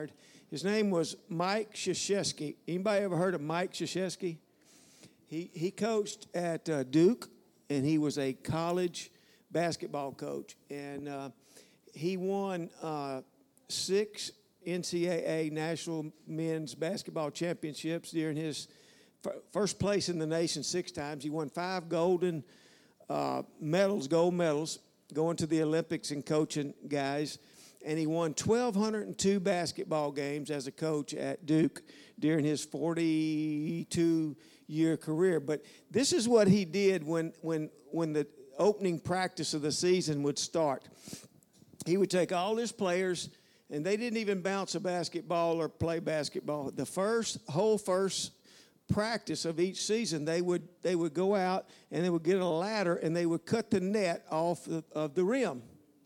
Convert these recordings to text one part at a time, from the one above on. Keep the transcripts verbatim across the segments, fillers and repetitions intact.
His name was Mike Krzyzewski. Anybody ever heard of Mike Krzyzewski? He he coached at uh, Duke, and he was a college basketball coach. And uh, he won uh, six N C double A national men's basketball championships during his f- first place in the nation six times. He won five golden uh, medals, gold medals, going to the Olympics and coaching guys. And he won one thousand two hundred two basketball games as a coach at Duke during his forty-two-year career. But this is what he did when, when, when the opening practice of the season would start. He would take all his players, and they didn't even bounce a basketball or play basketball. The first, whole first practice of each season, they would, they would go out, and they would get a ladder, and they would cut the net off the, of the rim.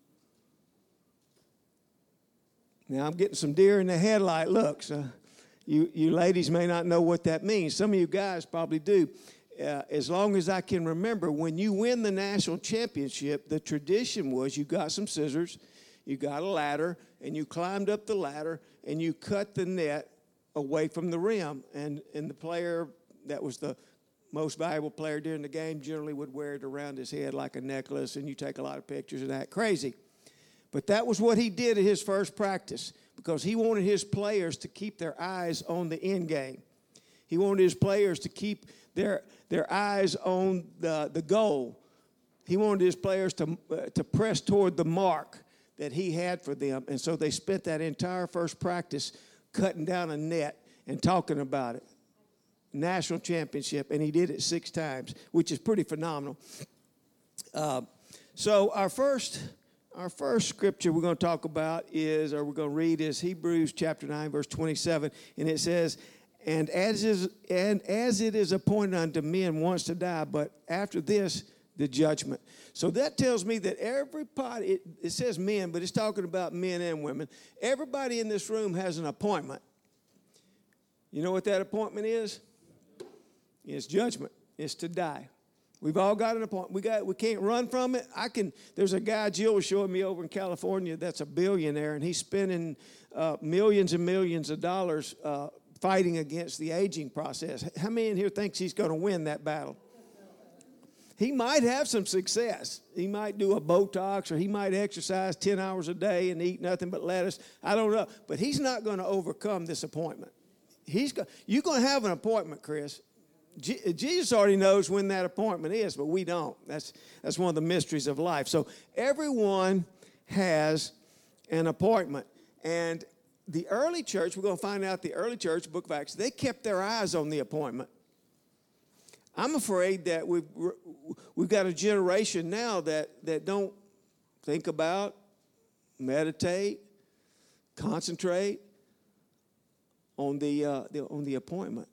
Now, I'm getting some deer in the headlight looks. Uh, you, you ladies may not know what that means. Some of you guys probably do. Uh, as long as I can remember, when you win the national championship, the tradition was you got some scissors, you got a ladder, and you climbed up the ladder, and you cut the net away from the rim. And, and the player that was the most valuable player during the game generally would wear it around his head like a necklace, and you take a lot of pictures and act crazy. But that was what he did at his first practice because he wanted his players to keep their eyes on the end game. He wanted his players to keep their, their eyes on the, the goal. He wanted his players to, uh, to press toward the mark that he had for them. And so they spent that entire first practice cutting down a net and talking about it. National championship, and he did it six times, which is pretty phenomenal. Uh, so our first... Our first scripture we're going to talk about is, or we're going to read, is Hebrews chapter nine, verse twenty-seven, and it says, "And as is, and as it is appointed unto men once to die, but after this, the judgment." So that tells me that everybody, it, it says men, but it's talking about men and women. Everybody in this room has an appointment. You know what that appointment is? It's judgment. It's to die. We've all got an appointment. We got. We can't run from it. I can. There's a guy Jill was showing me over in California that's a billionaire, and he's spending uh, millions and millions of dollars uh, fighting against the aging process. How many in here thinks he's going to win that battle? He might have some success. He might do a Botox, or he might exercise ten hours a day and eat nothing but lettuce. I don't know, but he's not going to overcome this appointment. He's go, You're going to have an appointment, Chris. Jesus already knows when that appointment is, but we don't. That's that's one of the mysteries of life. So everyone has an appointment. And the early church, we're going to find out the early church, Book of Acts, they kept their eyes on the appointment. I'm afraid that we've, we've got a generation now that, that don't think about, meditate, concentrate on the, uh, the on the appointment.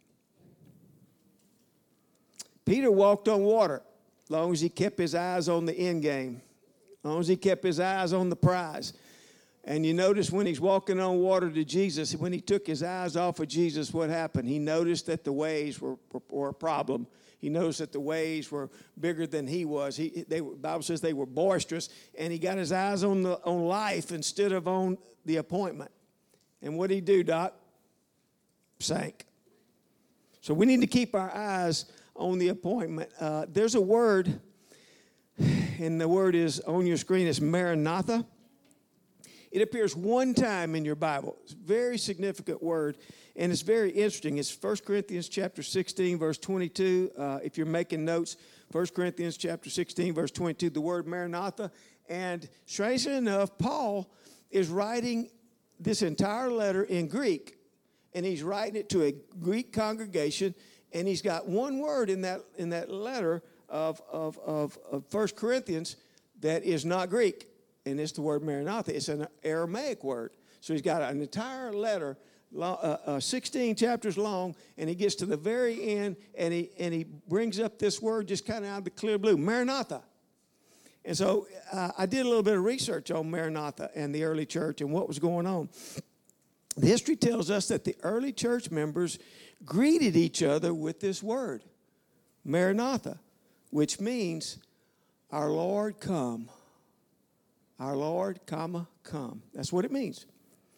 Peter walked on water as long as he kept his eyes on the end game, as long as he kept his eyes on the prize. And you notice when he's walking on water to Jesus, when he took his eyes off of Jesus, what happened? He noticed that the waves were, were, were a problem. He noticed that the waves were bigger than he was. He, they, the Bible says they were boisterous, and he got his eyes on, the, on life instead of on the appointment. And what did he do, Doc? Sank. So we need to keep our eyes on the appointment. Uh, there's a word, and the word is on your screen. It's Maranatha. It appears one time in your Bible. It's a very significant word, and it's very interesting. It's First Corinthians chapter sixteen, verse twenty-two. Uh, if you're making notes, First Corinthians chapter sixteen, verse twenty-two, the word Maranatha. And strangely enough, Paul is writing this entire letter in Greek, and he's writing it to a Greek congregation. And he's got one word in that in that letter of, of, of, of First Corinthians that is not Greek, and it's the word Maranatha. It's an Aramaic word. So he's got an entire letter, uh, uh, sixteen chapters long, and he gets to the very end, and he and he brings up this word just kind of out of the clear blue, Maranatha. And so uh, I did a little bit of research on Maranatha and the early church and what was going on. The history tells us that the early church members greeted each other with this word, Maranatha, which means, our Lord, come. Our Lord, comma, come. That's what it means.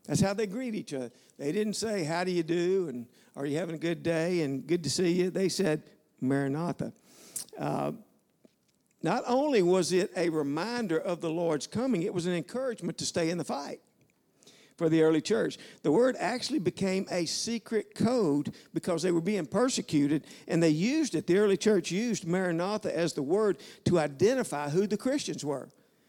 That's how they greet each other. They didn't say, how do you do, and are you having a good day, and good to see you. They said, Maranatha. Uh, not only was it a reminder of the Lord's coming, it was an encouragement to stay in the fight for the early church. The word actually became a secret code because they were being persecuted, and they used it. The early church used Maranatha as the word to identify who the Christians were.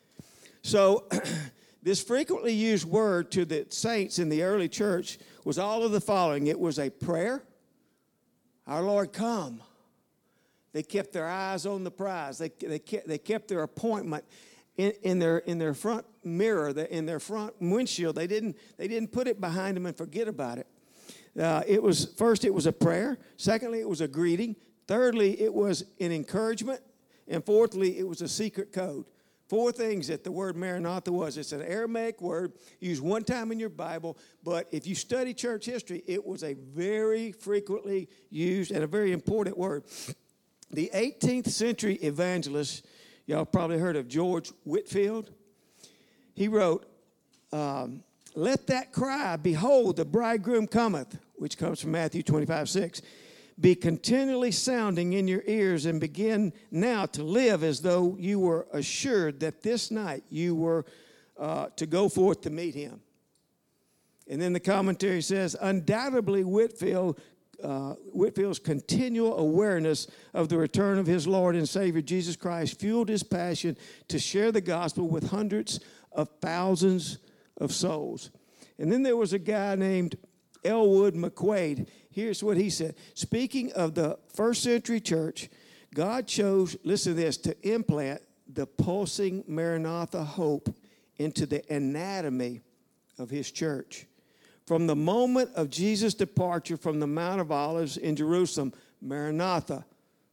So this frequently used word to the saints in the early church was all of the following. It was a prayer. Our Lord, come. They kept their eyes on the prize. They, they, kept, they kept their appointment in, in, their, in their front mirror, in their front windshield. They didn't, they didn't put it behind them and forget about it. Uh, it was, first, it was a prayer. Secondly, it was a greeting. Thirdly, it was an encouragement. And fourthly, it was a secret code. Four things that the word Maranatha was. It's an Aramaic word used one time in your Bible, but if you study church history, it was a very frequently used and a very important word. The eighteenth century evangelist, y'all probably heard of George Whitefield. He wrote, um, let that cry, behold, the bridegroom cometh, which comes from Matthew twenty-five six, be continually sounding in your ears, and begin now to live as though you were assured that this night you were uh, to go forth to meet him. And then the commentary says, undoubtedly Whitefield Uh, Whitefield's continual awareness of the return of his Lord and Savior Jesus Christ fueled his passion to share the gospel with hundreds of thousands of souls. And then there was a guy named Elwood McQuaid. Here's what he said. Speaking of the first century church, God chose, listen to this, to implant the pulsing Maranatha hope into the anatomy of his church. From the moment of Jesus' departure from the Mount of Olives in Jerusalem, Maranatha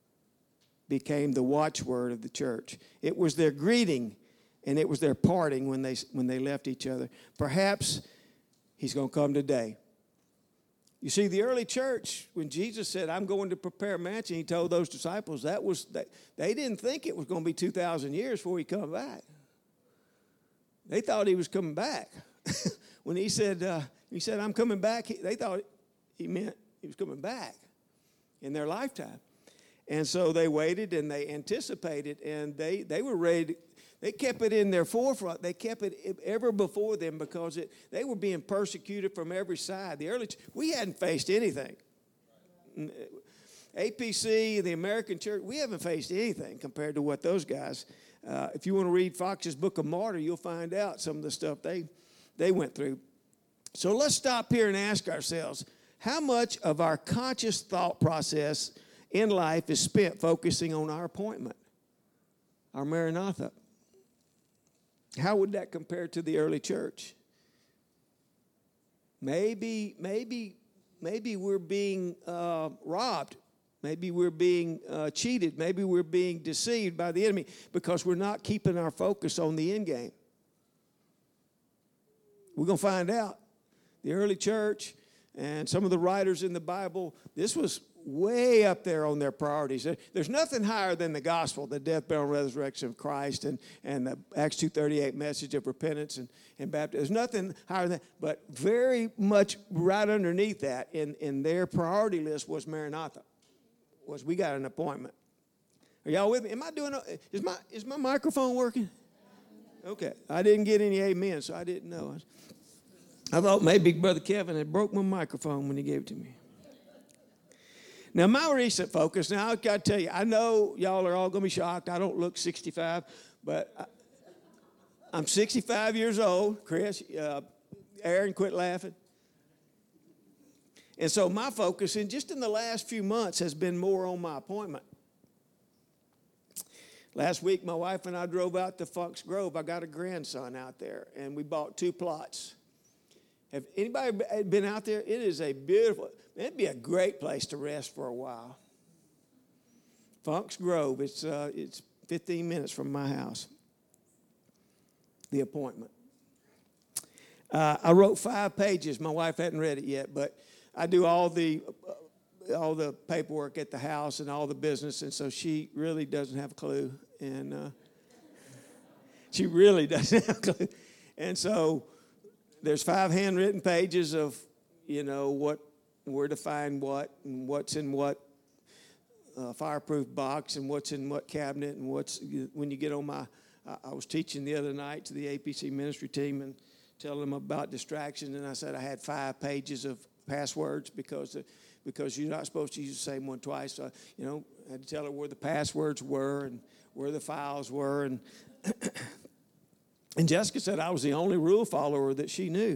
became the watchword of the church. It was their greeting, and it was their parting when they, when they left each other. Perhaps he's going to come today. You see, the early church, when Jesus said, I'm going to prepare a mansion, he told those disciples, that was they, they didn't think it was going to be two thousand years before he come back. They thought he was coming back. When he said, uh, he said, I'm coming back, they thought he meant he was coming back in their lifetime. And so they waited and they anticipated, and they, they were ready to, they kept it in their forefront. They kept it ever before them because it, they were being persecuted from every side. The early, we hadn't faced anything. A P C, the American church, we haven't faced anything compared to what those guys, uh, if you want to read Fox's Book of Martyr, you'll find out some of the stuff they, they went through. So let's stop here and ask ourselves, how much of our conscious thought process in life is spent focusing on our appointment, our Maranatha? How would that compare to the early church? Maybe, maybe, maybe we're being uh, robbed. Maybe we're being uh, cheated. Maybe we're being deceived by the enemy because we're not keeping our focus on the end game. We're going to find out. The early church and some of the writers in the Bible, this was way up there on their priorities. There's nothing higher than the gospel, the death, burial, and resurrection of Christ, and, and the Acts two thirty-eight message of repentance and, and baptism. There's nothing higher than that. But very much right underneath that in, in their priority list was Maranatha, was we got an appointment. Are y'all with me? Am I doing, is my, is my microphone working? Okay. I didn't get any amen, so I didn't know. I thought maybe Brother Kevin had broke my microphone when he gave it to me. Now, my recent focus, now I've got to tell you, I know y'all are all going to be shocked. I don't look sixty-five, but I, I'm sixty-five years old. Chris, uh, Aaron, quit laughing. And so my focus, in just in the last few months, has been more on my appointment. Last week, my wife and I drove out to Fox Grove. I got a grandson out there, and we bought two plots. Have anybody been out there? It is a beautiful, it'd be a great place to rest for a while. Fox Grove, it's, uh, it's fifteen minutes from my house. The appointment. Uh, I wrote five pages. My wife hadn't read it yet, but I do all the uh, all the paperwork at the house and all the business, and so she really doesn't have a clue, and uh, she really doesn't have a clue. And so there's five handwritten pages of, you know, what, where to find what, and what's in what uh, fireproof box, and what's in what cabinet, and what's, when you get on my, I, I was teaching the other night to the A P C ministry team and telling them about distractions, and I said I had five pages of passwords because the, because you're not supposed to use the same one twice. So, you know, I had to tell her where the passwords were and where the files were, and and Jessica said I was the only rule follower that she knew.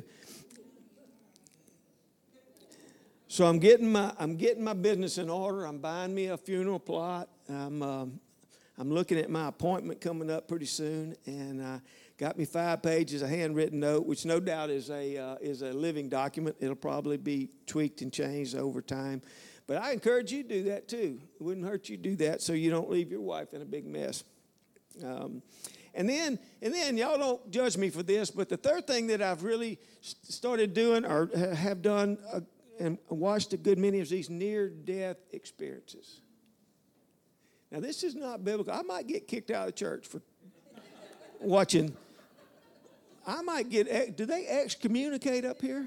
So I'm getting my I'm getting my business in order. I'm buying me a funeral plot. I'm um, I'm looking at my appointment coming up pretty soon, and uh, got me five pages of handwritten note, which no doubt is a uh, is a living document. It'll probably be tweaked and changed over time, but I encourage you to do that too. It wouldn't hurt you to do that so you don't leave your wife in a big mess. Um, and then and then y'all don't judge me for this, but the third thing that I've really started doing or have done uh, and watched a good many of these near-death experiences. Now, this is not biblical. I might get kicked out of the church for watching. I might get, do they excommunicate up here?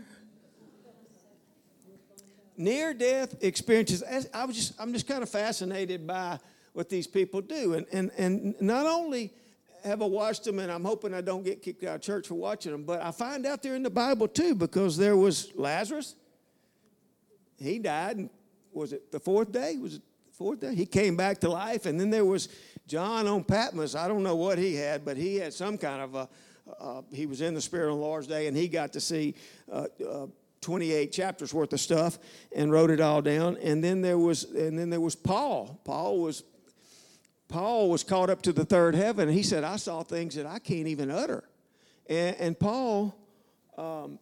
Near-death experiences. I was just, I'm just kind of fascinated by what these people do. And, and, and not only have I watched them, and I'm hoping I don't get kicked out of church for watching them, but I find out they're in the Bible too, because there was Lazarus. He died, and was it the fourth day? Was it the fourth day? He came back to life. And then there was John on Patmos. I don't know what he had, but he had some kind of a, uh, he was in the Spirit on the Lord's Day, and he got to see uh, uh, twenty-eight chapters worth of stuff and wrote it all down. And then there was, and then there was Paul. Paul was, Paul was caught up to the third heaven, and he said, I saw things that I can't even utter. And, and Paul, um,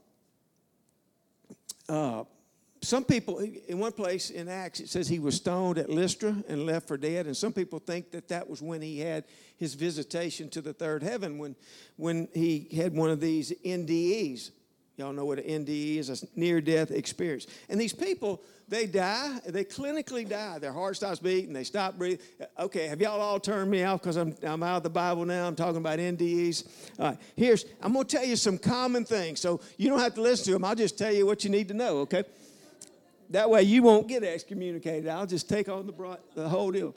uh, some people, in one place in Acts, it says he was stoned at Lystra and left for dead. And some people think that that was when he had his visitation to the third heaven, when, when he had one of these N D Es. Y'all know what an N D E is, a near-death experience. And these people, they die, they clinically die. Their heart stops beating, they stop breathing. Okay, have y'all all turned me off because I'm, I'm out of the Bible now? I'm talking about N D Es. All right, here's, I'm going to tell you some common things. So you don't have to listen to them. I'll just tell you what you need to know, okay? That way you won't get excommunicated. I'll just take on the, broad, the whole deal.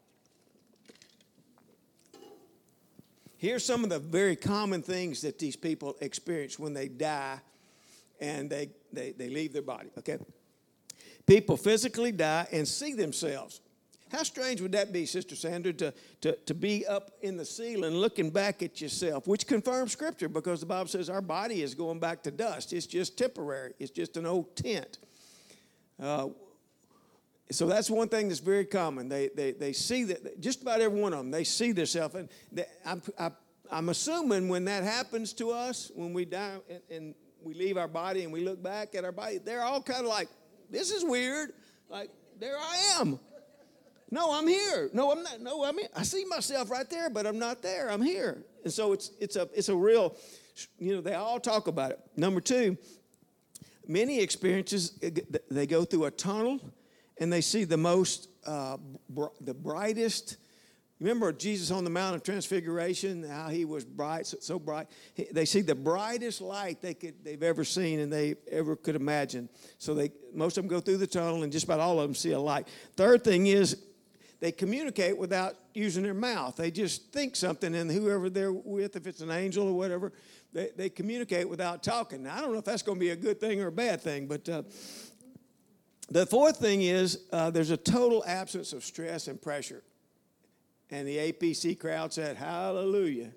Here's some of the very common things that these people experience when they die and they, they, they leave their body, okay? People physically die and see themselves. How strange would that be, Sister Sandra, to, to, to be up in the ceiling looking back at yourself, which confirms Scripture because the Bible says our body is going back to dust. It's just temporary. It's just an old tent. Uh, so that's one thing that's very common. They they they see that, just about every one of them, they see themselves. And they, I'm, I, I'm assuming when that happens to us, when we die and, and we leave our body and we look back at our body, they're all kind of like, this is weird. Like, there I am. No, I'm here. No, I'm not. No, I'm here. I see myself right there, but I'm not there. I'm here. And so it's it's a it's a real, you know, they all talk about it. Number two, many experiences, they go through a tunnel and they see the most, uh, br- the brightest. Remember Jesus on the Mount of Transfiguration, how he was bright, so, so bright. He, they see the brightest light they could, they've ever seen and they ever could imagine. So they most of them go through the tunnel and just about all of them see a light. Third thing is they communicate without using their mouth. They just think something, and whoever they're with, if it's an angel or whatever, They, they communicate without talking. Now, I don't know if that's going to be a good thing or a bad thing, but uh, the fourth thing is uh, there's a total absence of stress and pressure. And the A P C crowd said, hallelujah.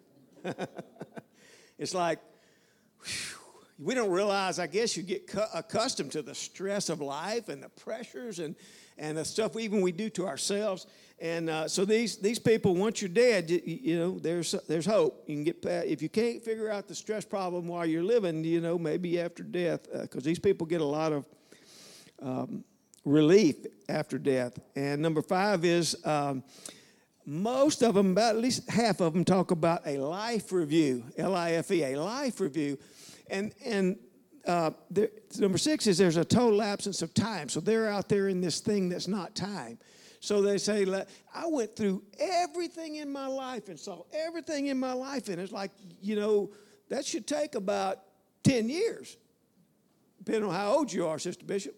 It's like, whew, we don't realize, I guess you get cu- accustomed to the stress of life and the pressures and, and the stuff even we do to ourselves. And uh, so these these people, once you're dead, you, you know, there's there's hope. You can get past, if you can't figure out the stress problem while you're living, you know, maybe after death, because uh, these people get a lot of um, relief after death. And number five is um, most of them, about at least half of them, talk about a life review, L I F E, a life review. And and uh, there, number six is there's a total absence of time. So they're out there in this thing that's not time. So they say, I went through everything in my life and saw everything in my life. And it's like, you know, that should take about ten years, depending on how old you are, Sister Bishop.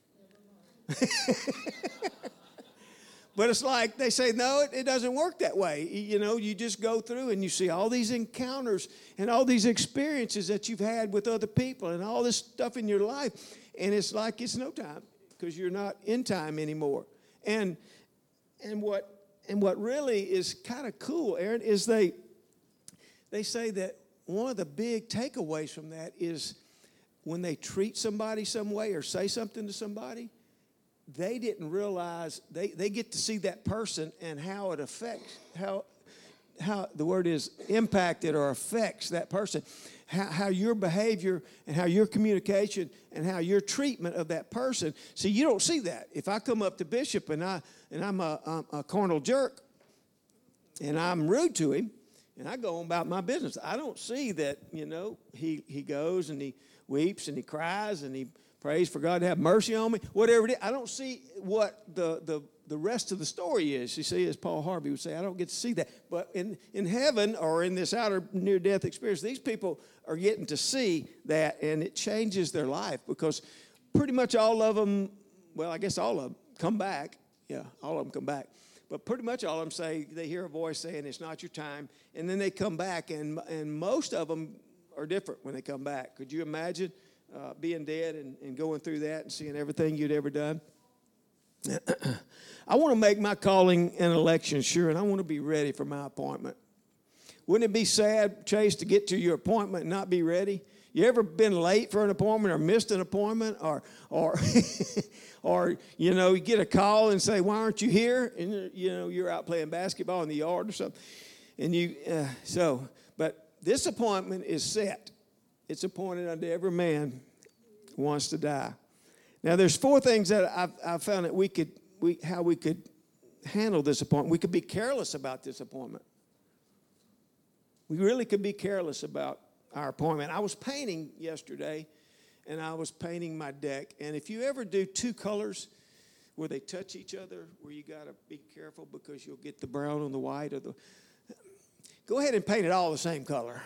But it's like they say, no, it, it doesn't work that way. You know, you just go through and you see all these encounters and all these experiences that you've had with other people and all this stuff in your life. And it's like it's no time because you're not in time anymore. And and what and what really is kind of cool, Aaron, is they they say that one of the big takeaways from that is when they treat somebody some way or say something to somebody, they didn't realize, they, they get to see that person and how it affects, how, how the word is impacted or affects that person, how, how your behavior and how your communication and how your treatment of that person. See, you don't see that. If I come up to Bishop and, I, and I'm a, I'm a carnal jerk and I'm rude to him and I go on about my business, I don't see that, you know, he, he goes and he weeps and he cries and he prays for God to have mercy on me, whatever it is. I don't see what the, the, the rest of the story is. You see, as Paul Harvey would say, I don't get to see that. But in, in heaven or in this outer near-death experience, these people are getting to see that, and it changes their life because pretty much all of them, well, I guess all of them come back. Yeah, all of them come back. But pretty much all of them say, they hear a voice saying, it's not your time, and then they come back, and, and most of them are different when they come back. Could you imagine? Uh, being dead and, and going through that and seeing everything you'd ever done. I want to make my calling and election sure, and I want to be ready for my appointment. Wouldn't it be sad, Chase, to get to your appointment and not be ready? You ever been late for an appointment or missed an appointment or, or, or you know, you get a call and say, why aren't you here? And, you know, you're out playing basketball in the yard or something. And you, uh, so, but this appointment is set. It's appointed unto every man who wants to die. Now, there's four things that I've, I've found that we could, we, how we could handle this appointment. We could be careless about this appointment. We really could be careless about our appointment. I was painting yesterday, and I was painting my deck. And if you ever do two colors where they touch each other, where you got to be careful because you'll get the brown on the white or the, go ahead and paint it all the same color.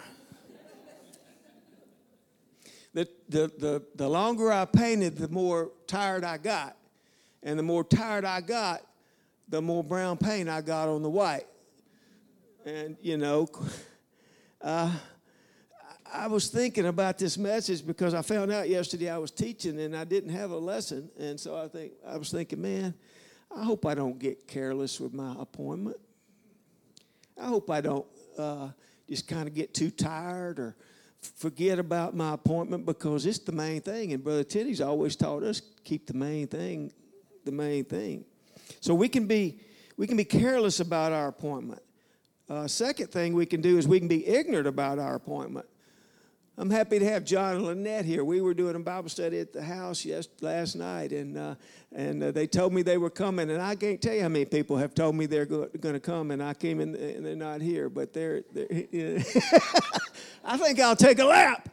The, the, the, the longer I painted, the more tired I got. And the more tired I got, the more brown paint I got on the white. And, you know, uh, I was thinking about this message because I found out yesterday I was teaching and I didn't have a lesson. And so I think I was thinking, man, I hope I don't get careless with my appointment. I hope I don't uh, just kind of get too tired or forget about my appointment because it's the main thing. And Brother Teddy's always taught us keep the main thing, the main thing. So we can be we can be careless about our appointment. Uh, second thing we can do is we can be ignorant about our appointment. I'm happy to have John and Lynette here. We were doing a Bible study at the house yes, last night, and uh, and uh, they told me they were coming. And I can't tell you how many people have told me they're go- going to come, and I came in and they're not here. But they're, they're you know. I think I'll take a lap.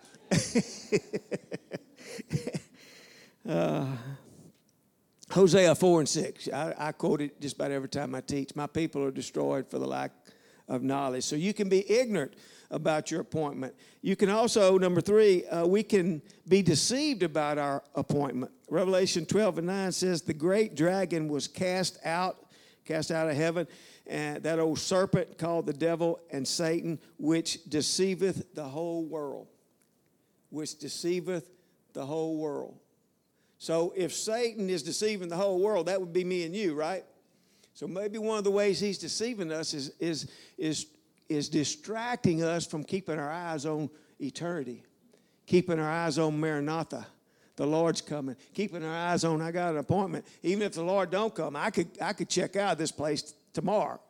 uh, Hosea four and six. I, I quote it just about every time I teach. My people are destroyed for the lack of knowledge. So you can be ignorant about your appointment. You can also, number three, uh, we can be deceived about our appointment. Revelation twelve and nine says the great dragon was cast out, cast out of heaven, and that old serpent called the devil and Satan, which deceiveth the whole world. Which deceiveth the whole world. So if Satan is deceiving the whole world, that would be me and you, right? So maybe one of the ways he's deceiving us is is is is distracting us from keeping our eyes on eternity, keeping our eyes on Maranatha, the Lord's coming, keeping our eyes on I got an appointment. Even if the Lord don't come, I could I could check out of this place tomorrow.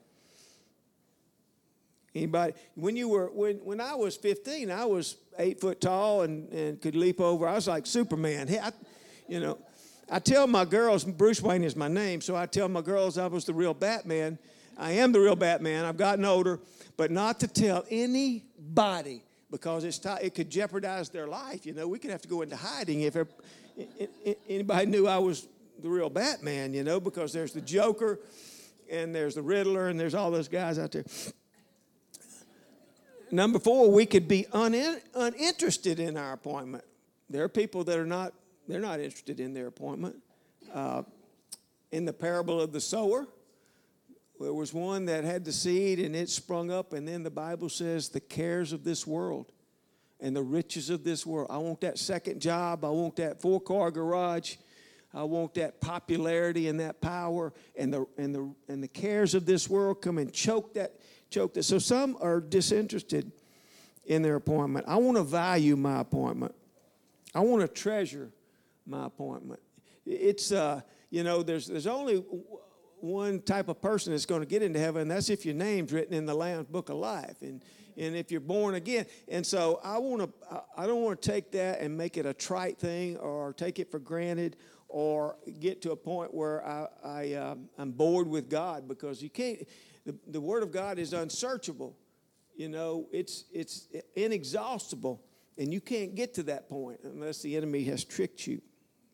Anybody? When you were when when I was fifteen, I was eight foot tall and, and could leap over. I was like Superman. Hey, I, you know, I tell my girls, Bruce Wayne is my name, so I tell my girls I was the real Batman. I am the real Batman. I've gotten older, but not to tell anybody because it's t- it could jeopardize their life. You know, we could have to go into hiding if it, it, it, anybody knew I was the real Batman. You know, because there's the Joker, and there's the Riddler, and there's all those guys out there. Number four, we could be un- uninterested in our appointment. There are people that are not, they're not interested in their appointment. Uh, in the parable of the sower, there was one that had the seed and it sprung up, and then the Bible says the cares of this world and the riches of this world. I want that second job. I want that four-car garage. I want that popularity and that power, and the and the and the cares of this world come and choke that choke that. So some are disinterested in their appointment. I want to value my appointment. I want to treasure my appointment. It's uh, you know, there's there's only one type of person that's going to get into heaven, and that's if your name's written in the Lamb's Book of Life, and and if you're born again. And so I want to I don't want to take that and make it a trite thing or take it for granted, or get to a point where I, I, um, I'm bored with God, because you can't, the, the Word of God is unsearchable. You know, it's, it's inexhaustible, and you can't get to that point unless the enemy has tricked you.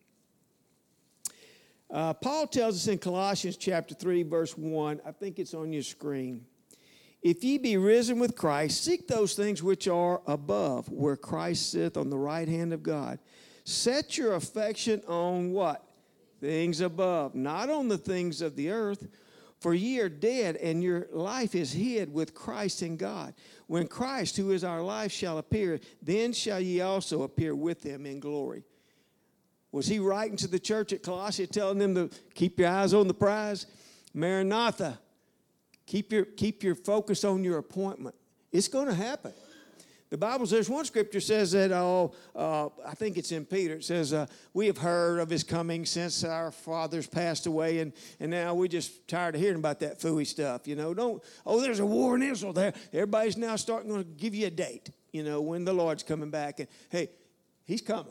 Uh, Paul tells us in Colossians chapter three, verse one, I think it's on your screen. If ye be risen with Christ, seek those things which are above, where Christ sitteth on the right hand of God. Set your affection on what? Things above, not on the things of the earth. For ye are dead, and your life is hid with Christ in God. When Christ, who is our life, shall appear, then shall ye also appear with him in glory. Was he writing to the church at Colossae, telling them to keep your eyes on the prize? Maranatha, keep your, keep your focus on your appointment. It's going to happen. The Bible says, one scripture says that, oh, uh, I think it's in Peter. It says, uh, we have heard of his coming since our fathers passed away, and, and now we're just tired of hearing about that phooey stuff. You know, don't, oh, there's a war in Israel there. Everybody's now starting to give you a date, you know, when the Lord's coming back. And, hey, he's coming.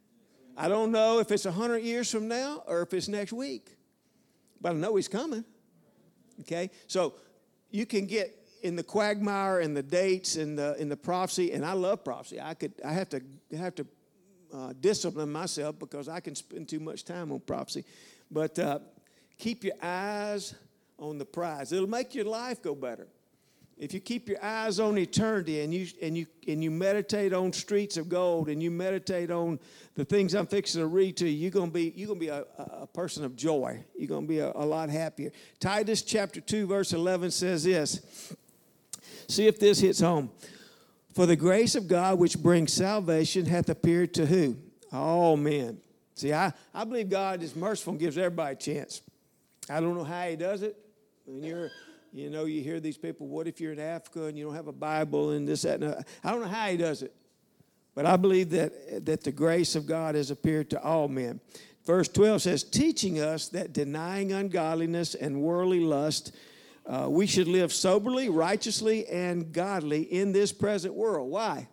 I don't know if it's one hundred years from now or if it's next week, but I know he's coming. Okay? So you can get in the quagmire and the dates and the in the prophecy, and I love prophecy. I could I have to have to uh, discipline myself because I can spend too much time on prophecy. But uh, keep your eyes on the prize. It'll make your life go better. If you keep your eyes on eternity and you and you and you meditate on streets of gold and you meditate on the things I'm fixing to read to you, you're gonna be you're gonna be a, a person of joy. You're gonna be a, a lot happier. Titus chapter two verse eleven says this. See if this hits home. For the grace of God which brings salvation hath appeared to who? All men. See, I, I believe God is merciful and gives everybody a chance. I don't know how he does it. When you're, you know, you hear these people, what if you're in Africa and you don't have a Bible and this, that, and that. I don't know how he does it. But I believe that, that the grace of God has appeared to all men. Verse twelve says, teaching us that denying ungodliness and worldly lust, Uh, we should live soberly, righteously, and godly in this present world. Why?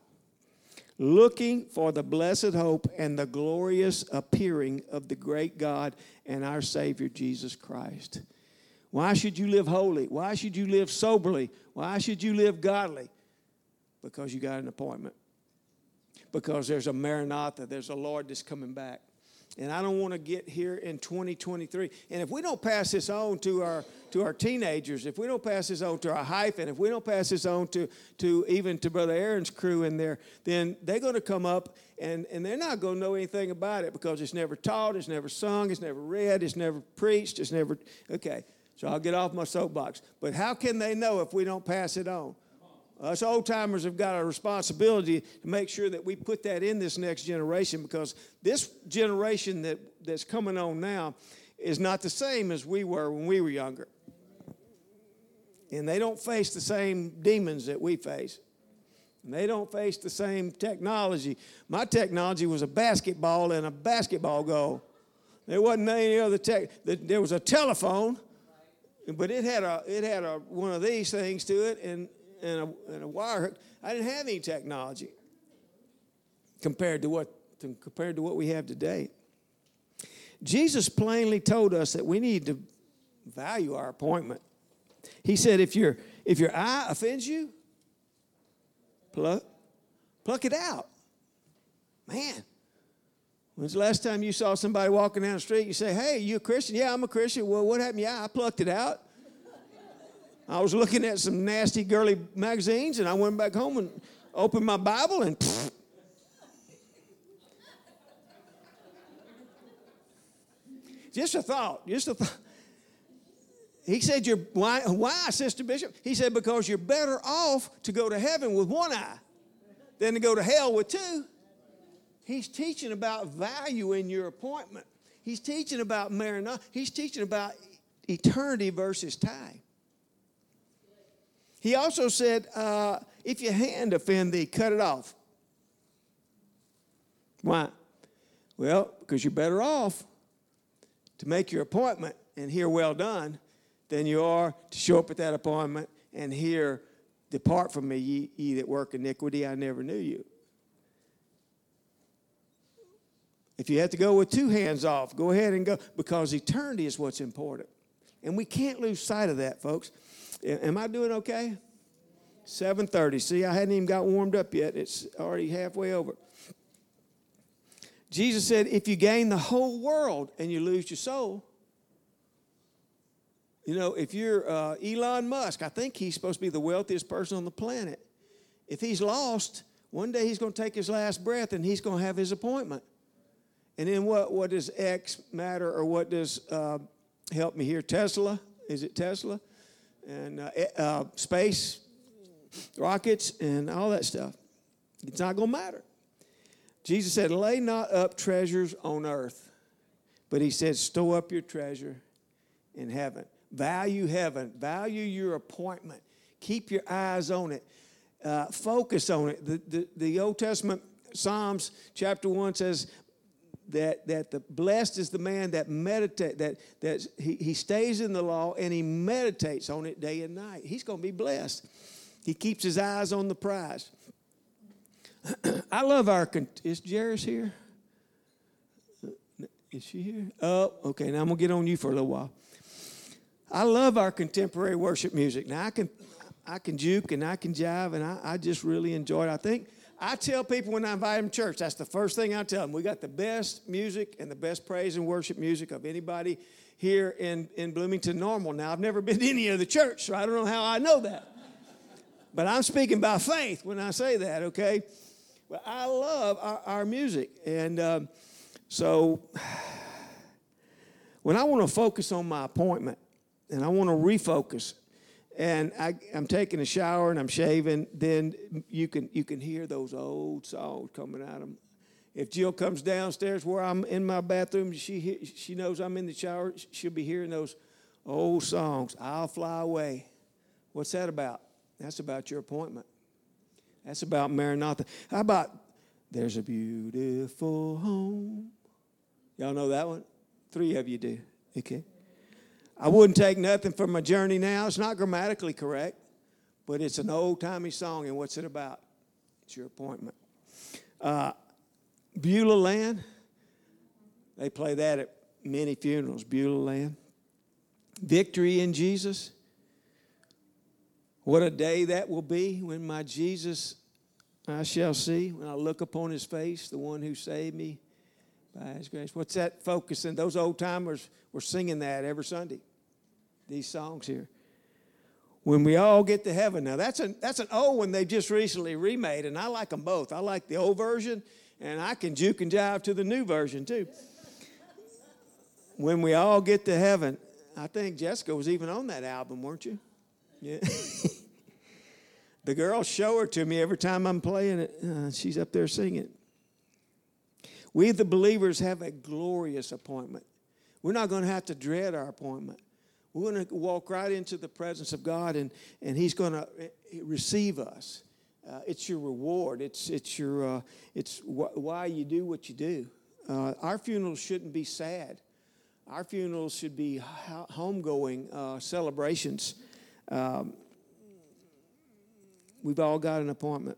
Looking for the blessed hope and the glorious appearing of the great God and our Savior, Jesus Christ. Why should you live holy? Why should you live soberly? Why should you live godly? Because you got an appointment. Because there's a Maranatha. There's a Lord that's coming back. And I don't want to get here in twenty twenty-three. And if we don't pass this on to our to our teenagers, if we don't pass this on to our hyphen, if we don't pass this on to, to even to Brother Aaron's crew in there, then they're going to come up and, and they're not going to know anything about it because it's never taught, it's never sung, it's never read, it's never preached, it's never, okay. So I'll get off my soapbox. But how can they know if we don't pass it on? Us old-timers have got a responsibility to make sure that we put that in this next generation, because this generation that, that's coming on now is not the same as we were when we were younger. And they don't face the same demons that we face. And they don't face the same technology. My technology was a basketball and a basketball goal. There wasn't any other tech. There was a telephone, but it had a it had a one of these things to it, and And a, and a wire hook. I didn't have any technology compared to what to, compared to what we have today. Jesus plainly told us that we need to value our appointment. He said, if your if your eye offends you, pluck pluck it out. Man, when's the last time you saw somebody walking down the street? You say, "Hey, you a Christian?" "Yeah, I'm a Christian." "Well, what happened?" "Yeah, I plucked it out." I was looking at some nasty girly magazines, and I went back home and opened my Bible, and pfft. Just a thought, just a thought. He said, "You're why, why, Sister Bishop?" He said, "Because you're better off to go to heaven with one eye than to go to hell with two." He's teaching about value in your appointment. He's teaching about Maranatha. He's teaching about eternity versus time. He also said, uh, if your hand offend thee, cut it off. Why? Well, because you're better off to make your appointment and hear well done than you are to show up at that appointment and hear, depart from me, ye, ye that work iniquity, I never knew you. If you have to go with two hands off, go ahead and go, because eternity is what's important. And we can't lose sight of that, folks. Am I doing okay? seven thirty. See, I hadn't even got warmed up yet. It's already halfway over. Jesus said, if you gain the whole world and you lose your soul, you know, if you're uh, Elon Musk, I think he's supposed to be the wealthiest person on the planet. If he's lost, one day he's going to take his last breath and he's going to have his appointment. And then what, what does X matter, or what does, uh, help me here, Tesla? Is it Tesla? And uh, uh, space, rockets, and all that stuff. It's not going to matter. Jesus said, lay not up treasures on earth, but he said, store up your treasure in heaven. Value heaven. Value your appointment. Keep your eyes on it. Uh, focus on it. The, the, the Old Testament, Psalms chapter one says that, that the blessed is the man that meditate, that, that he, he stays in the law and he meditates on it day and night. He's going to be blessed. He keeps his eyes on the prize. I love our, is Jairus here? Is she here? Oh, okay, now I'm going to get on you for a little while. I love our contemporary worship music. Now, I can I can juke and I can jive, and I, I just really enjoy it. I think, I tell people when I invite them to church, that's the first thing I tell them. We got the best music and the best praise and worship music of anybody here in, in Bloomington Normal. Now, I've never been to any other church, so I don't know how I know that. But I'm speaking by faith when I say that, okay? But I love our, our music. And um, so when I want to focus on my appointment and I want to refocus, and I, I'm taking a shower and I'm shaving, then you can you can hear those old songs coming out of them. If Jill comes downstairs where I'm in my bathroom, she she knows I'm in the shower, she'll be hearing those old songs. I'll fly away. What's that about? That's about your appointment. That's about Maranatha. How about there's a beautiful home? Y'all know that one? Three of you do. Okay. I wouldn't take nothing from my journey now. It's not grammatically correct, but it's an old-timey song, and what's it about? It's your appointment. Uh, Beulah Land, they play that at many funerals, Beulah Land. Victory in Jesus. What a day that will be when my Jesus I shall see, when I look upon his face, the one who saved me by his grace. What's that focusing? Those old timers were singing that every Sunday, these songs here. When we all get to heaven. Now, that's, a, that's an old one they just recently remade, and I like them both. I like the old version, and I can juke and jive to the new version, too. When we all get to heaven. I think Jessica was even on that album, weren't you? Yeah. The girls show her to me every time I'm playing it. Uh, she's up there singing. We, the believers, have a glorious appointment. We're not going to have to dread our appointment. We're going to walk right into the presence of God, and, and he's going to receive us. Uh, it's your reward. It's, it's, your, uh, it's wh- why you do what you do. Uh, our funerals shouldn't be sad. Our funerals should be homegoing uh, celebrations. Um, we've all got an appointment.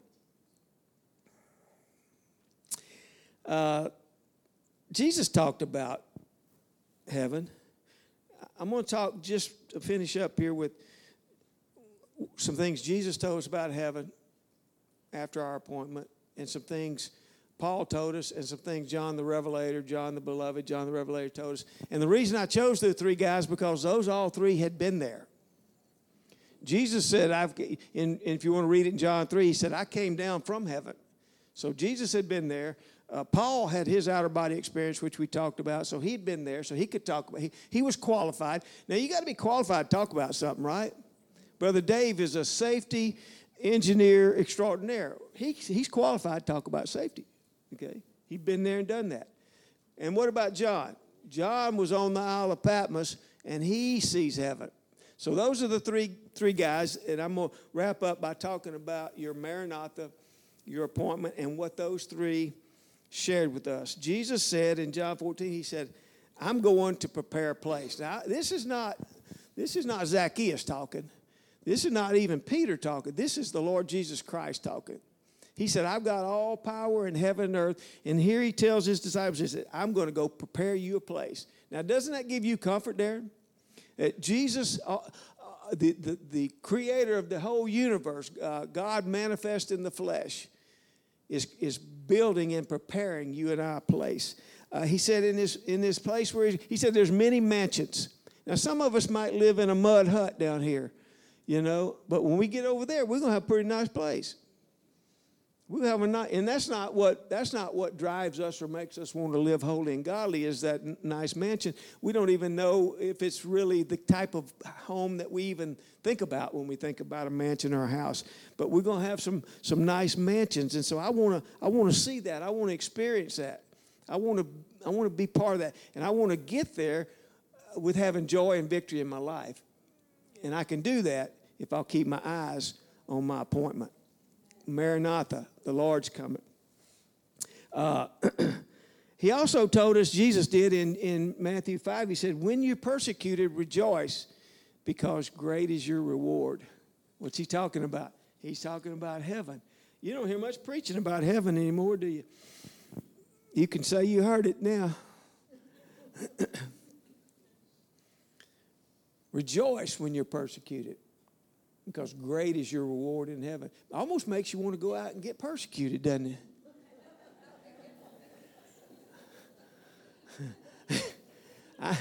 Uh, Jesus talked about heaven. I'm going to talk just to finish up here with some things Jesus told us about heaven after our appointment, and some things Paul told us, and some things John the Revelator, John the Beloved, John the Revelator told us. And the reason I chose the three guys because those all three had been there. Jesus said, I've, in, if you want to read it in John three, he said, I came down from heaven. So Jesus had been there. Uh, Paul had his outer body experience, which we talked about, so he'd been there, so he could talk about, he, he was qualified. Now, you got to be qualified to talk about something, right? Brother Dave is a safety engineer extraordinaire. He, he's qualified to talk about safety, okay? He'd been there and done that. And what about John? John was on the Isle of Patmos, and he sees heaven. So those are the three three guys, and I'm going to wrap up by talking about your Maranatha, your appointment, and what those three shared with us. Jesus said in John fourteen, he said, I'm going to prepare a place. Now, this is not, this is not Zacchaeus talking. This is not even Peter talking. This is the Lord Jesus Christ talking. He said, I've got all power in heaven and earth. And here he tells his disciples, he said, I'm going to go prepare you a place. Now, doesn't that give you comfort, Darren? That Jesus, uh, uh, the, the, the creator of the whole universe, uh, God manifest in the flesh, is, is building and preparing you and I a place. Uh, he said in this, in this place where he, he said there's many mansions. Now, some of us might live in a mud hut down here, you know, but when we get over there, we're going to have a pretty nice place. We have a nice, and that's not what that's not what drives us or makes us want to live holy and godly. Is that n- nice mansion? We don't even know if it's really the type of home that we even think about when we think about a mansion or a house. But we're going to have some some nice mansions, and so I want to I want to see that. I want to experience that. I want to I want to be part of that, and I want to get there with having joy and victory in my life. And I can do that if I'll keep my eyes on my appointment. Maranatha, the Lord's coming. Uh, he also told us, Jesus did in, in Matthew five, he said, when you're persecuted, rejoice, because great is your reward. What's he talking about? He's talking about heaven. You don't hear much preaching about heaven anymore, do you? You can say you heard it now. Rejoice when you're persecuted, because great is your reward in heaven. It almost makes you want to go out and get persecuted, doesn't it? I,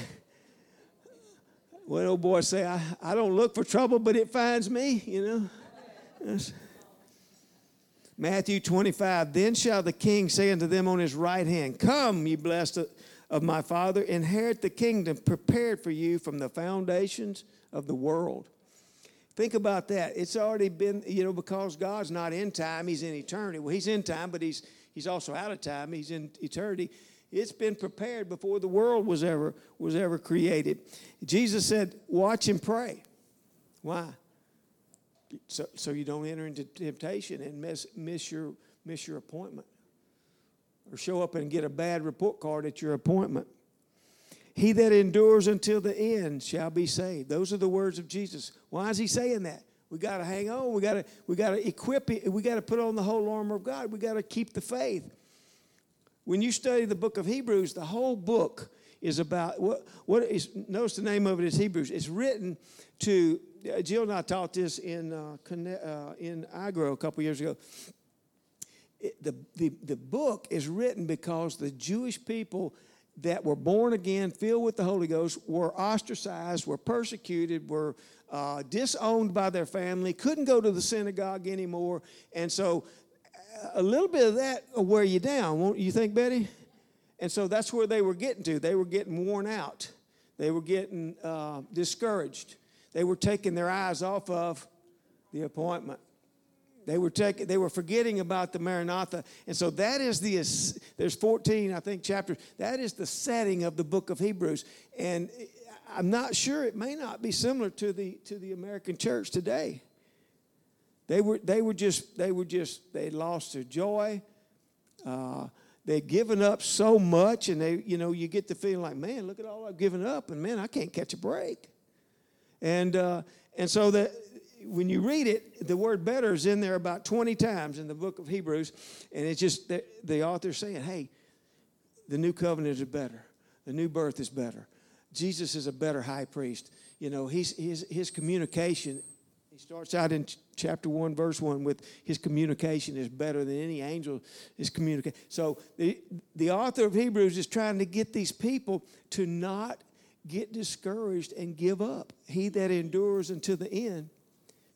what old boy say, I, I don't look for trouble, but it finds me, you know. That's, Matthew twenty-five, then shall the king say unto them on his right hand, come, ye blessed of my Father, inherit the kingdom prepared for you from the foundations of the world. Think about that. It's already been, you know, because God's not in time, he's in eternity. Well, he's in time, but he's he's also out of time. He's in eternity. It's been prepared before the world was ever was ever created. Jesus said, watch and pray. Why? So, so you don't enter into temptation and miss miss your miss your appointment, or show up and get a bad report card at your appointment. He that endures until the end shall be saved. Those are the words of Jesus. Why is he saying that? We got to hang on. We got to we got to equip it. We got to put on the whole armor of God. We got to keep the faith. When you study the book of Hebrews, the whole book is about what what is. Notice the name of it is Hebrews. It's written to uh, Jill and I taught this in uh, uh, in I G R O a couple years ago. It, the, the the book is written because the Jewish people that were born again, filled with the Holy Ghost, were ostracized, were persecuted, were uh, disowned by their family, couldn't go to the synagogue anymore. And so a little bit of that will wear you down, won't you think, Betty? And so that's where they were getting to. They were getting worn out. They were getting uh, discouraged. They were taking their eyes off of the appointment. They were taking, they were forgetting about the Maranatha. And so that is the, there's fourteen, I think, chapters. That is the setting of the book of Hebrews. And I'm not sure, it may not be similar to the to the American church today. They were they were just, they were just, they lost their joy. Uh, they'd given up so much, and they, you know, you get the feeling like, man, look at all I've given up, and man, I can't catch a break. And uh, and so that, when you read it, the word better is in there about twenty times in the book of Hebrews. And it's just the, the author's saying, hey, the new covenant is better. The new birth is better. Jesus is a better high priest. You know, he's, his, his communication, he starts out in ch- chapter one, verse one, with his communication is better than any angel is communicating. So the, the author of Hebrews is trying to get these people to not get discouraged and give up. He that endures until the end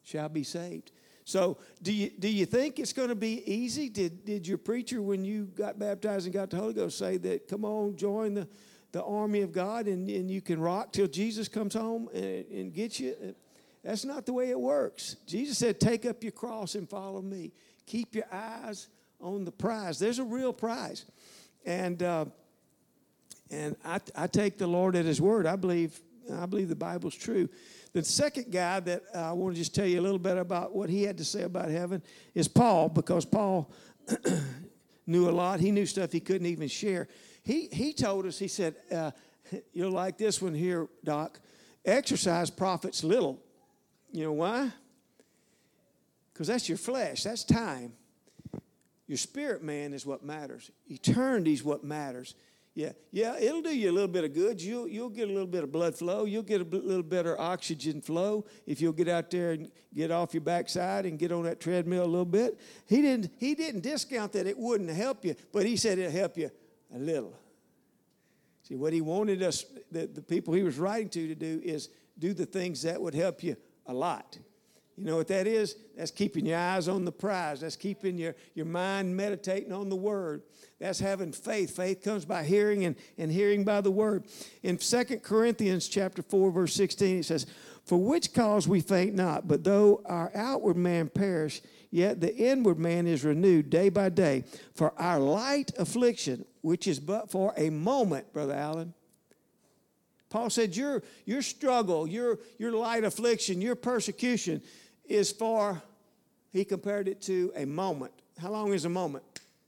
shall be saved. So do you do you think it's going to be easy? Did did your preacher, when you got baptized and got the Holy Ghost, say that, come on, join the, the army of God and, and you can rock till Jesus comes home and, and gets you? That's not the way it works. Jesus said, take up your cross and follow me. Keep your eyes on the prize. There's a real prize. And uh, and I, I take the Lord at his word. I believe I believe the Bible's true. The second guy that uh, I want to just tell you a little bit about what he had to say about heaven is Paul, because Paul knew a lot. He knew stuff he couldn't even share. He he told us, he said, uh, you'll like this one here, Doc, exercise profits little. You know why? Because that's your flesh. That's time. Your spirit man is what matters. Eternity is what matters. Yeah, yeah, it'll do you a little bit of good. You'll, you'll get a little bit of blood flow. You'll get a b- little better oxygen flow if you'll get out there and get off your backside and get on that treadmill a little bit. He didn't, he didn't discount that it wouldn't help you, but he said it'll help you a little. See, what he wanted us, the, the people he was writing to, to do is do the things that would help you a lot. You know what that is? That's keeping your eyes on the prize. That's keeping your, your mind meditating on the Word. That's having faith. Faith comes by hearing, and, and hearing by the Word. In Second Corinthians chapter four, verse sixteen, it says, for which cause we faint not, but though our outward man perish, yet the inward man is renewed day by day. For our light affliction, which is but for a moment, Brother Allen. Paul said your, your struggle, your, your light affliction, your persecution is for, he compared it to a moment. How long is a moment?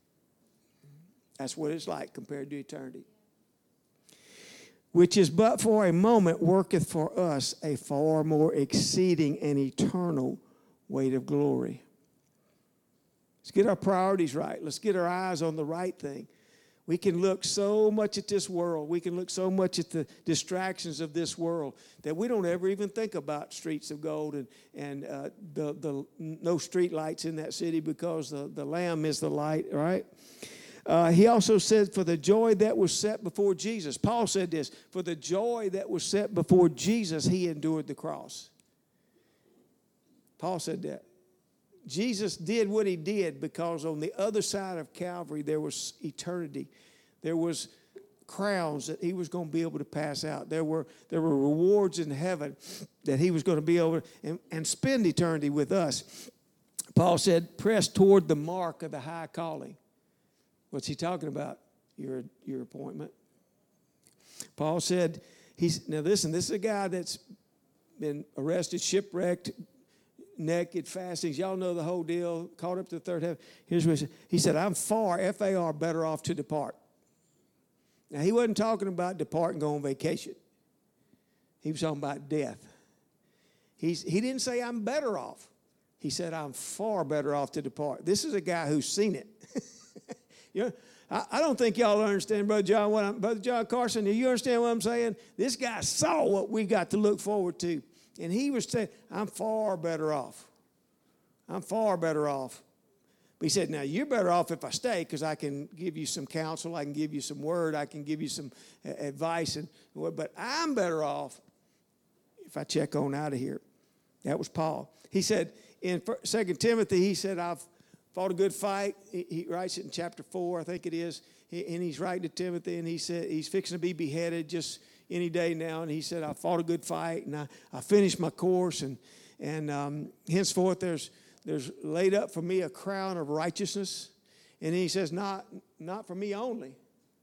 That's what it's like compared to eternity. Which is but for a moment worketh for us a far more exceeding and eternal weight of glory. Let's get our priorities right. Let's get our eyes on the right thing. We can look so much at this world. We can look so much at the distractions of this world that we don't ever even think about streets of gold and, and uh, the, the no street lights in that city because the, the Lamb is the light, right? Uh, he also said, for the joy that was set before Jesus. Paul said this, for the joy that was set before Jesus, he endured the cross. Paul said that. Jesus did what he did because on the other side of Calvary there was eternity. There was crowns that he was going to be able to pass out. There were there were rewards in heaven that he was going to be able to and, and spend eternity with us. Paul said, press toward the mark of the high calling. What's he talking about? Your, your appointment. Paul said, he's now listen, this is a guy that's been arrested, shipwrecked, naked, fastings. Y'all know the whole deal. Caught up to the third heaven. Here's what he said. He said, I'm far, F A R, better off to depart. Now, he wasn't talking about depart and go on vacation. He was talking about death. He's, he didn't say I'm better off. He said I'm far better off to depart. This is a guy who's seen it. you know, I, I don't think y'all understand, Brother John, what I'm, Brother John Carson, do you understand what I'm saying? This guy saw what we got to look forward to. And he was saying, I'm far better off. I'm far better off. But he said, now, you're better off if I stay because I can give you some counsel. I can give you some word. I can give you some uh, advice. And But I'm better off if I check on out of here. That was Paul. He said in Second Timothy, he said, I've fought a good fight. He, he writes it in chapter four, I think it is. He, and he's writing to Timothy, and he said he's fixing to be beheaded just any day now, and he said, I fought a good fight, and I, I finished my course, and and um, henceforth there's there's laid up for me a crown of righteousness. And he says, not, not for me only,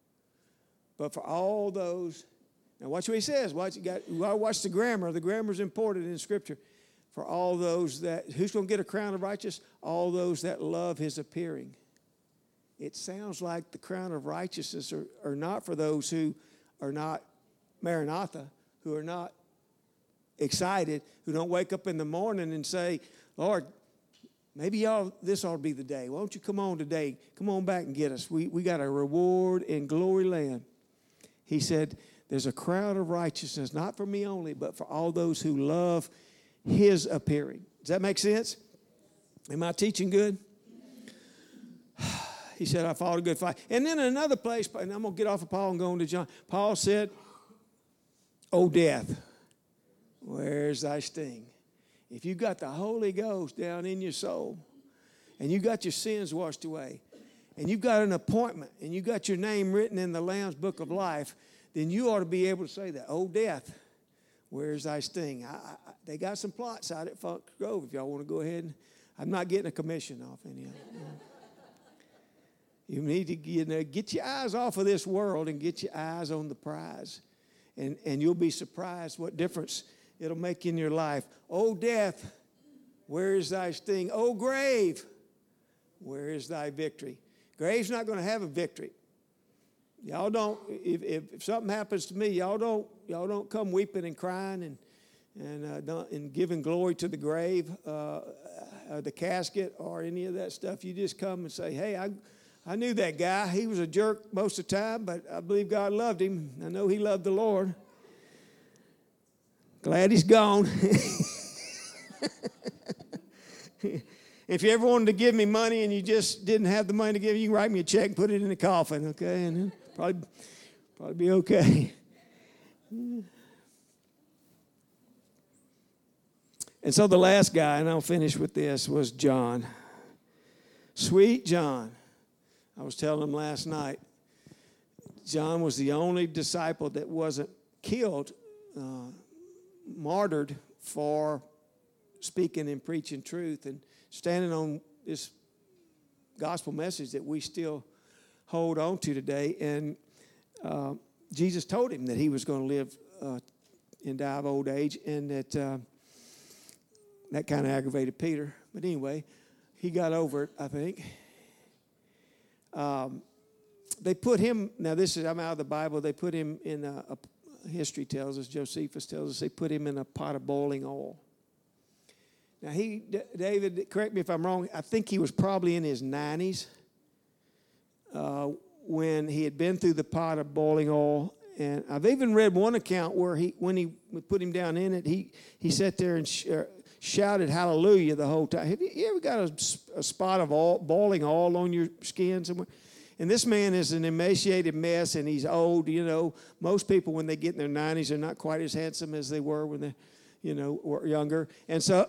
but for all those. Now watch what he says. Watch, you got, watch the grammar. The grammar is important in Scripture. For all those that, who's going to get a crown of righteousness? All those that love his appearing. It sounds like the crown of righteousness are, are not for those who are not Maranatha, who are not excited, who don't wake up in the morning and say, Lord, maybe y'all, this ought to be the day. Why don't you come on today? Come on back and get us. We, we got a reward in glory land. He said, there's a crown of righteousness, not for me only, but for all those who love his appearing. Does that make sense? Am I teaching good? He said, I fought a good fight. And then in another place, and I'm going to get off of Paul and go on to John. Paul said, O death, where's thy sting? if you got the Holy Ghost down in your soul, and you got your sins washed away, and you've got an appointment, and you got your name written in the Lamb's Book of Life, then you ought to be able to say that, "Oh, death, where's thy sting?" I, I, they got some plots out at Funk Grove if y'all want to go ahead. And, I'm not getting a commission off any of it. You need to you know, get your eyes off of this world and get your eyes on the prize. And, and you'll be surprised what difference it'll make in your life. "Oh, death, where is thy sting? Oh, grave, where is thy victory?" Grave's not going to have a victory. Y'all don't, if, if, if something happens to me, y'all don't, y'all don't come weeping and crying and, and, uh, don't, and giving glory to the grave, uh, or the casket or any of that stuff. You just come and say, "Hey, I, I knew that guy. He was a jerk most of the time, but I believe God loved him. I know he loved the Lord. Glad he's gone." If you ever wanted to give me money and you just didn't have the money to give, you can write me a check and put it in the coffin, okay? And it'll probably, probably be okay. And so the last guy, and I'll finish with this, was John. Sweet John. I was telling him last night, John was the only disciple that wasn't killed, uh, martyred for speaking and preaching truth and standing on this gospel message that we still hold on to today. And uh, Jesus told him that he was going to live uh, and die of old age, and that uh, that kind of aggravated Peter. But anyway, he got over it, I think. Um, they put him, now this is, I'm out of the Bible, they put him in a, a history tells us, Josephus tells us, they put him in a pot of boiling oil. Now, he, David, correct me if I'm wrong, I think he was probably in his nineties uh, when he had been through the pot of boiling oil. And I've even read one account where he, when he put him down in it, he, he sat there and sh- uh, shouted hallelujah the whole time. Have you, you ever got a, a spot of oil, boiling oil on your skin somewhere? And this man is an emaciated mess, and he's old. You know, most people when they get in their nineties are not quite as handsome as they were when they you know, were younger. And so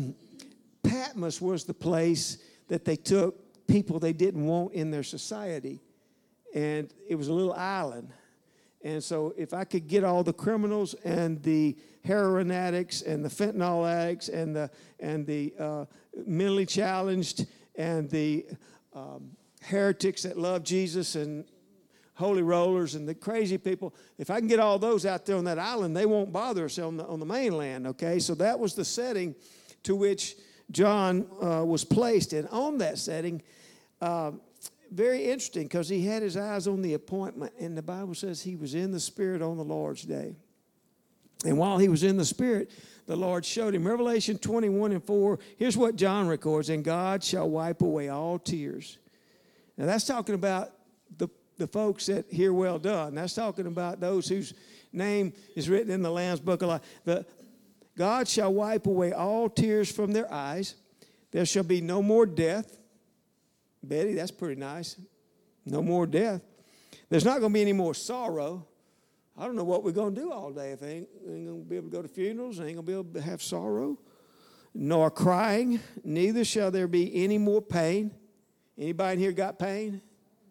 Patmos was the place that they took people they didn't want in their society. And it was a little island. And so if I could get all the criminals and the heroin addicts and the fentanyl addicts and the, and the uh, mentally challenged and the um, heretics that love Jesus and holy rollers and the crazy people, if I can get all those out there on that island, they won't bother us on the, on the mainland, okay? So that was the setting to which John uh, was placed. And on that setting, uh, very interesting, because he had his eyes on the appointment, and the Bible says he was in the Spirit on the Lord's day. And while he was in the Spirit, the Lord showed him. Revelation twenty-one and four, here's what John records, "And God shall wipe away all tears." Now that's talking about the the folks that hear well done. That's talking about those whose name is written in the Lamb's Book of Life. The, God shall wipe away all tears from their eyes. There shall be no more death. Betty, that's pretty nice. No more death. There's not going to be any more sorrow. I don't know what we're going to do all day if I ain't, ain't going to be able to go to funerals. I ain't going to be able to have sorrow. Nor crying. Neither shall there be any more pain. Anybody in here got pain?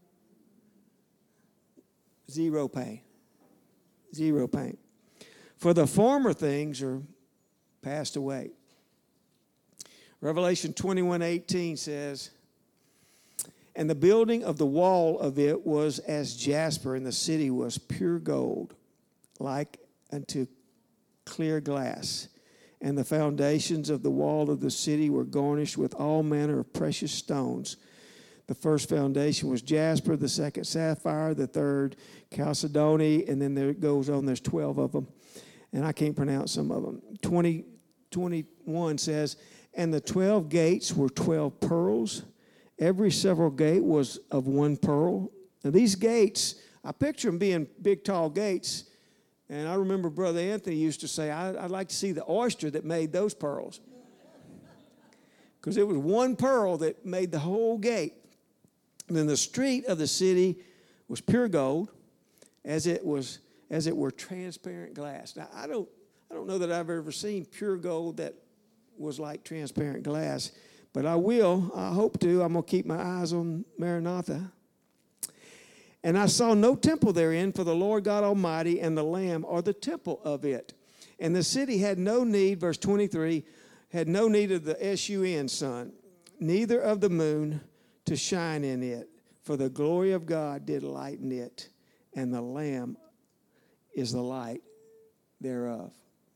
Zero pain. Zero pain. For the former things are passed away. Revelation twenty-one eighteen says, "And the building of the wall of it was as jasper, and the city was pure gold, like unto clear glass. And the foundations of the wall of the city were garnished with all manner of precious stones. The first foundation was jasper, the second sapphire, the third chalcedony," and then there it goes on, there's twelve of them. And I can't pronounce some of them. twenty, twenty-one says, "And the twelve gates were twelve pearls. Every several gate was of one pearl." Now these gates, I picture them being big, tall gates. And I remember Brother Anthony used to say, I, I'd like to see the oyster that made those pearls. Because it was one pearl that made the whole gate. And then the street of the city was pure gold, as it was, as it were transparent glass. Now I don't, I don't know that I've ever seen pure gold that was like transparent glass. But I will, I hope to. I'm going to keep my eyes on Maranatha. And I saw no temple therein, for the Lord God Almighty and the Lamb are the temple of it. And the city had no need, verse twenty-three, had no need of the S U N sun, neither of the moon to shine in it, for the glory of God did lighten it, and the Lamb is the light thereof.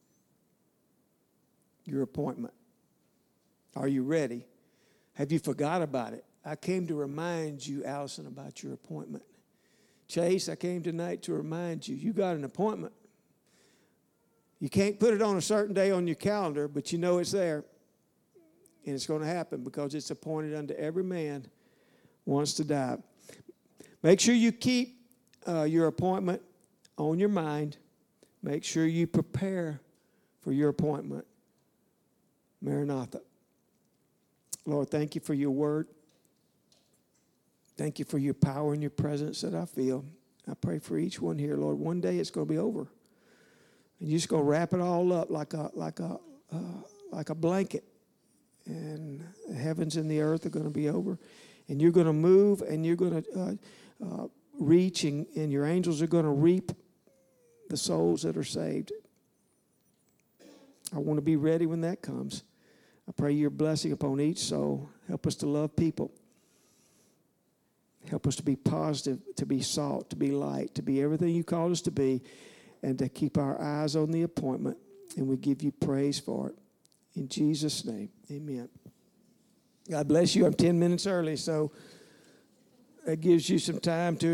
Your appointment. Are you ready? Have you forgot about it? I came to remind you, Allison, about your appointment. Chase, I came tonight to remind you, you got an appointment. You can't put it on a certain day on your calendar, but you know it's there. And it's going to happen because it's appointed unto every man wants to die. Make sure you keep uh, your appointment on your mind. Make sure you prepare for your appointment. Maranatha. Lord, thank you for your word. Thank you for your power and your presence that I feel. I pray for each one here, Lord. One day it's going to be over. And you're just going to wrap it all up like a, like a, uh, like a blanket. And the heavens and the earth are going to be over. And you're going to move and you're going to uh, uh, reach and, and your angels are going to reap the souls that are saved. I want to be ready when that comes. I pray your blessing upon each soul. Help us to love people. Help us to be positive, to be salt, to be light, to be everything you called us to be, and to keep our eyes on the appointment. And we give you praise for it. In Jesus' name, amen. God bless you. I'm ten minutes early, so that gives you some time to